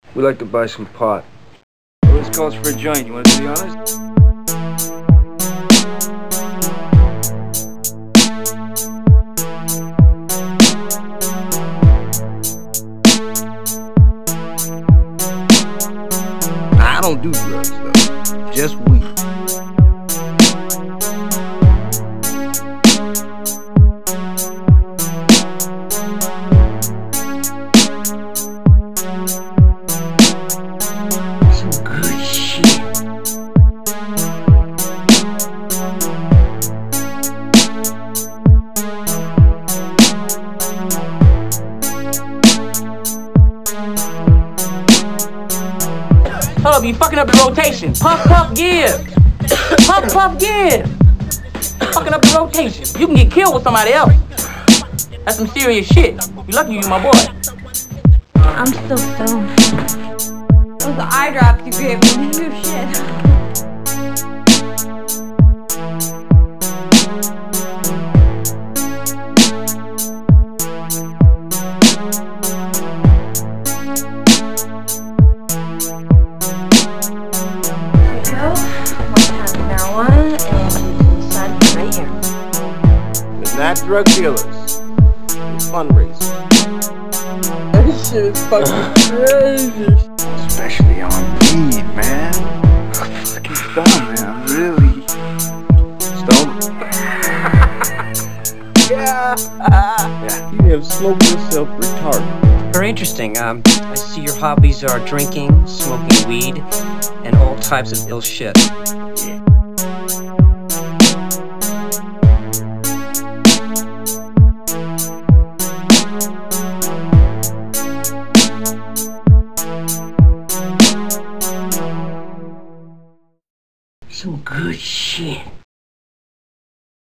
We like to buy some pot. Well, this calls for a joint. You want to be honest? I don't do drugs, though. Just weed. Some good shit. Hold up, you fucking up the rotation. Puff, puff, give. Puff, puff, give. Fucking up the rotation. You can get killed with somebody else. That's some serious shit. You lucky you my boy. I'm still stoned. Those eye drops you gave me, new shit. Not drug dealers. It's fundraisers. This shit is fucking crazy. Especially on weed, man. I'm fucking stoned, man. I'm really stoned. Yeah. You have smoked yourself retarded. Very interesting. I see your hobbies are drinking, smoking weed, and all types of ill shit. Some good shit.